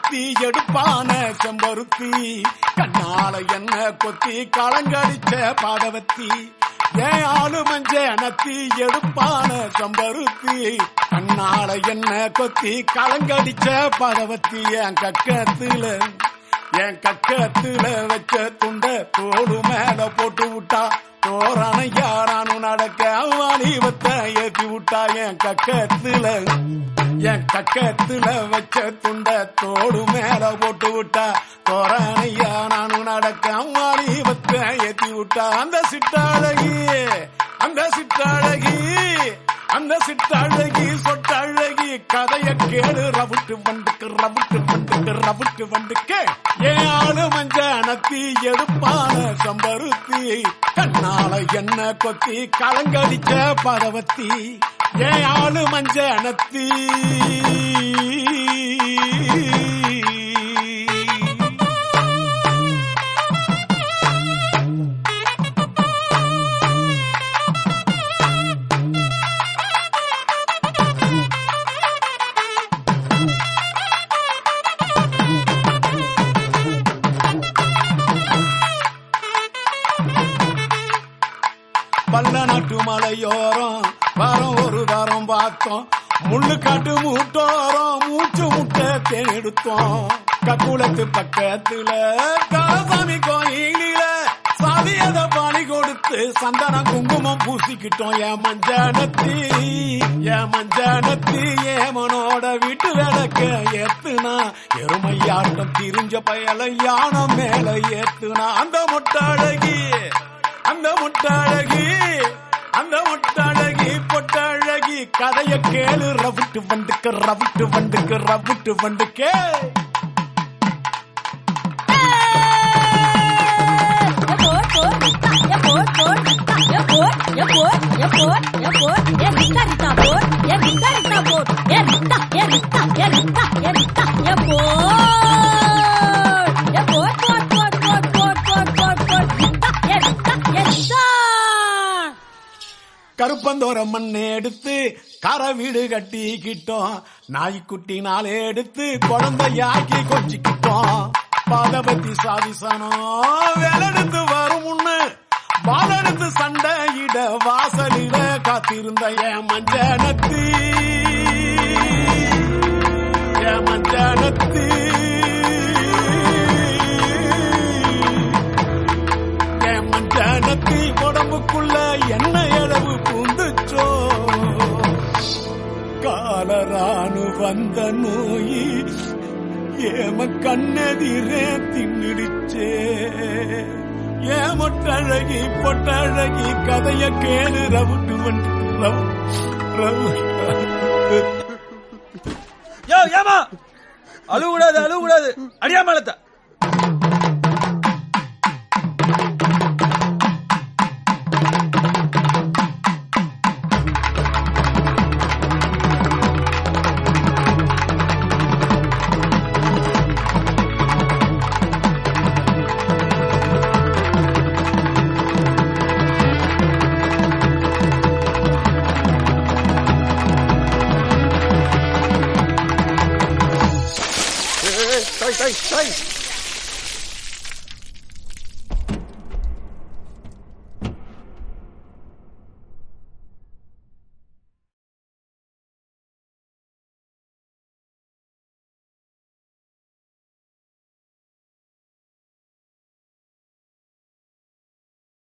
அனத்தி எடுப்பான செம்பருத்தி கண்ணால என்ன கொத்தி களங்கடிச்ச பாதவத்தி ஏன் ஆளு மஞ்ச அனத்தி எடுப்பான செம்பருத்தி கண்ணால என்ன கொத்தி களங்கடிச்ச பாதவத்தி என் கக்கத்துல வச்ச துண்ட தோடு மேல போட்டு விட்டா தோரணையா நானும் நடக்க வாலிபத்தை ஏத்தி விட்டா என் கக்கத்துல வச்ச துண்ட தோடு மேல போட்டு விட்டா தோரணையா நானும் நடக்க வாலிபத்தை ஏத்தி விட்டா அந்த சிட்டாழகி சொட்டழகி கதைய கேளு ரவுட்டு வண்டுக்கு ஏன் ஆளு மஞ்ச அனத்தி எடுப்பான செம்பருத்தி கண்ணால என்ன கொத்தி களங்கடிச்ச பதவத்தி ஏன் ஆளு மஞ்ச அனத்தி பல்ல நாட்டு மலையோரம் வாரம் ஒரு வாரம் பார்த்தோம் முள்ளு காட்டு மூட்டோரம் மூச்சு முட்டை தேனெடுத்தோம் கக்குளத்து பக்கத்துல காசாமி கோயிலில சாதியத பாணி கொடுத்து சந்தனம் குங்குமம் பூசிக்கிட்டோம் என் மஞ்சானத்தி ஏமனோட வீட்டு விளக்க ஏத்துனா எருமையாட்டம் திரிஞ்ச பயல யானம் மேல ஏத்துனா அந்த முட்டாழகி பொட்டாழகி கதைய கேளு ரவுட்டு வண்டுக்கு கருப்பந்தோர மண்ணை எடுத்து கரை வீடு கட்டிக்கிட்டோம் நாய்க்குட்டி நாளே எடுத்து குழந்தையாக்கி கொஞ்சிக்கிட்டோம் பாதபத்தி சாதிசனம் வேலெடுத்து வரும் முன்னு பாலெடுத்து சண்டையிட வாசலில காத்திருந்த என் மஞ்சனத்தி உடம்புக்குள்ள என்ன அளவு பூந்துச்சோ காலரானு வந்த நோயி ஏம கண்ணெதிரே தின்னிடுச்சே ஏமொட்டழகி பொட்டழகி கதைய கேளு ரவுட்டு ஏமா அழுகூடாது அடியாமலத்த